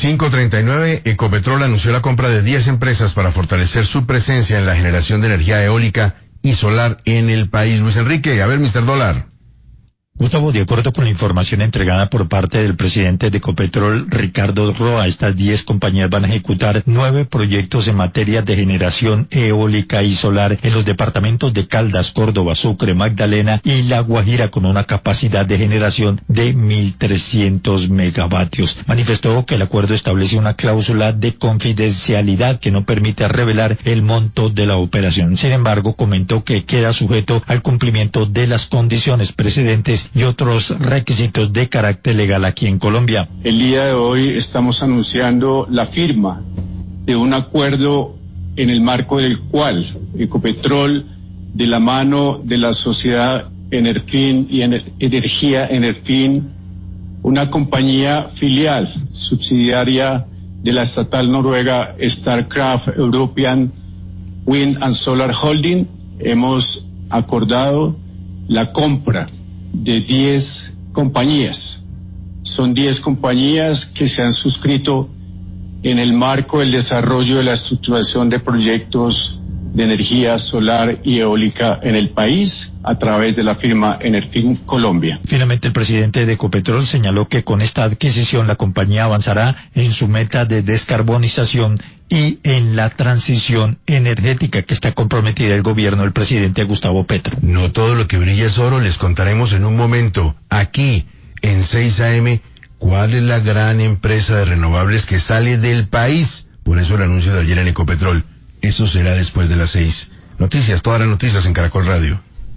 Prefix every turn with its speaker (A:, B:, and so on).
A: 5:39, Ecopetrol anunció la compra de 10 empresas para fortalecer su presencia en la generación de energía eólica y solar en el país. Luis Enrique, a ver, Mr. Dólar.
B: Gustavo, de acuerdo con la información entregada por parte del presidente de Ecopetrol, Ricardo Roa, estas 10 compañías van a ejecutar 9 proyectos en materia de generación eólica y solar en los departamentos de Caldas, Córdoba, Sucre, Magdalena y La Guajira, con una capacidad de generación de 1.300 megavatios. Manifestó que el acuerdo establece una cláusula de confidencialidad que no permite revelar el monto de la operación. Sin embargo, comentó que queda sujeto al cumplimiento de las condiciones precedentes y otros requisitos de carácter legal aquí en Colombia.
C: El día de hoy estamos anunciando la firma de un acuerdo en el marco del cual Ecopetrol, de la mano de la sociedad Enerfin y Energía Enerfin, una compañía filial subsidiaria de la estatal noruega Statkraft European Wind and Solar Holding, hemos acordado la compra de 10 compañías. Son 10 compañías que se han suscrito en el marco del desarrollo de la estructuración de proyectos de energía solar y eólica en el país a través de la firma Enerfin Colombia.
B: Finalmente, el presidente de Ecopetrol señaló que con esta adquisición la compañía avanzará en su meta de descarbonización y en la transición energética que está comprometida el gobierno del presidente Gustavo Petro.
A: No todo lo que brilla es oro, les contaremos en un momento, aquí en 6 AM, cuál es la gran empresa de renovables que sale del país. Por eso el anuncio de ayer en Ecopetrol. Eso será después de las 6. Noticias, todas las noticias en Caracol Radio.